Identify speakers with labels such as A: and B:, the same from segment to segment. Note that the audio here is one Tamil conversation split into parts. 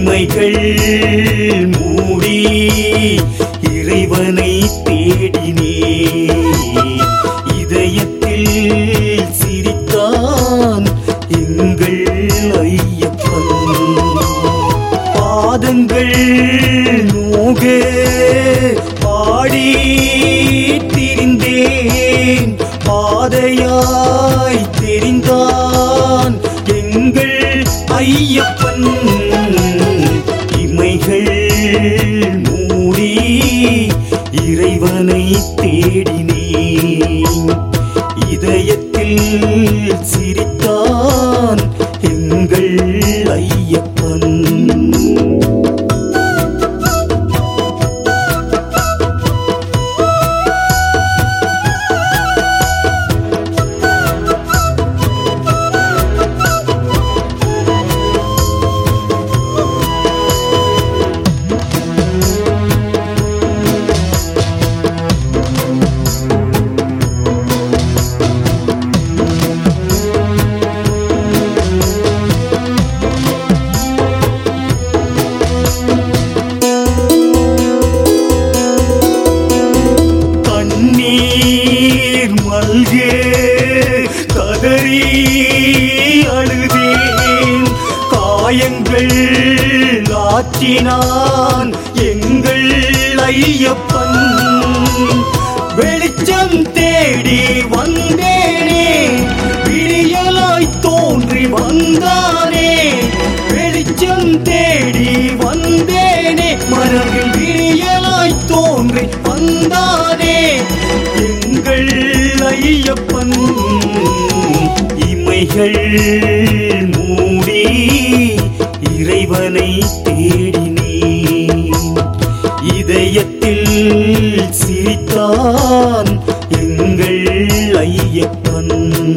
A: இமைகள் மூடி இறைவனை தேடினே இதயத்தில் சிரித்தான் எங்கள் ஐயப்பன் பாதங்கள் நோக பாடி திரிந்தேன் பாதையாய் தெரிந்தான் எங்கள் ஐயப்பன் இமைகள் மூடி இறைவனை தேடினேன் இதயத்தில் சிரித்தான் எங்கள் ஐயப்பன் கதறி அழுதேன் காயங்கள் ஆற்றினான் எங்கள் ஐயப்பன் வெளிச்சம் தேடி வந்தேனே விடியலாய் தோன்றி வந்தானே வெளிச்சம் தேடி வந்தேனே மனதில் விடியலாய் தோன்றி வந்தானே எங்கள் ஐயப்பன் இமைகள் மூடி இறைவனை தேடினேன் இதயத்தில் சிரித்தான் எங்கள் ஐயப்பன்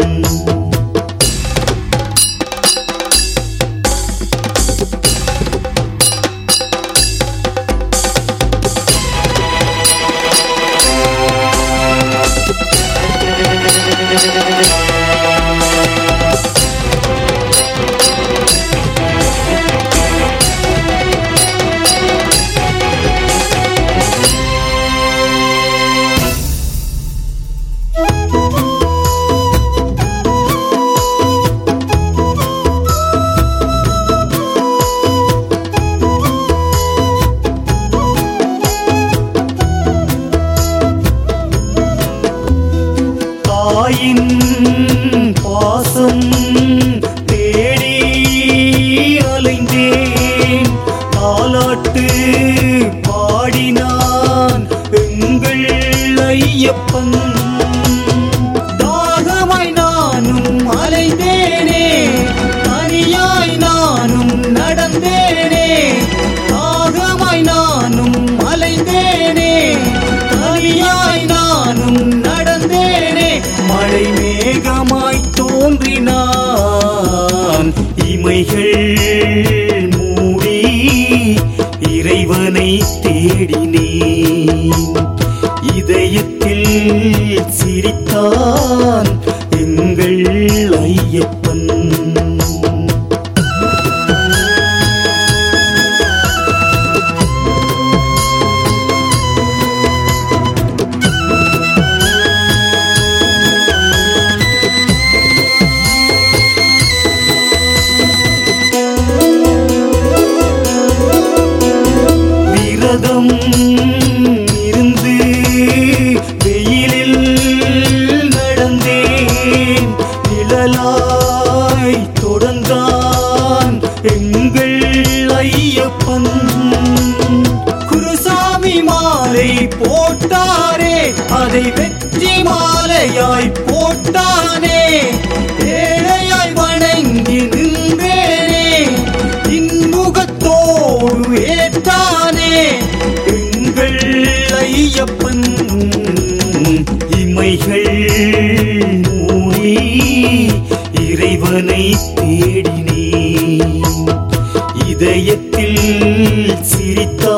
A: தாயின் பாசம் தேடி அலைந்தேன் தாலாட்டு பாடினான் எங்கள் ஐயப்பன் தாகமாய் நானும் அலைந்தேனே தனியாய் நானும் நடந்தேனே தாகமாய் நானும் அலைந்தேனே தனியாய் நானும் நடந்தேனே மழை மேகமாய் தோன்றினான் இமைகள் மூடி இறைவனை தேடினேன் இதயத்தில் சிரித்தான் எங்கள் ஐயப்பன் இருந்து வெயிலில் நடந்தேன் நிழலாய் தொடர்ந்தான் எங்கள் ஐயப்பன் குருசாமி மாலை போட்டாரே அதை வெற்றி மாலையாய் போட்டானே ஏழையாய் வணங்கி நின்றேனே இன்முகத்தோடு ஏற்றானே எங்கள் ஐயப்பன் இமைகள் மூடி இறைவனை தேடினேன் இதயத்தில் சிரித்த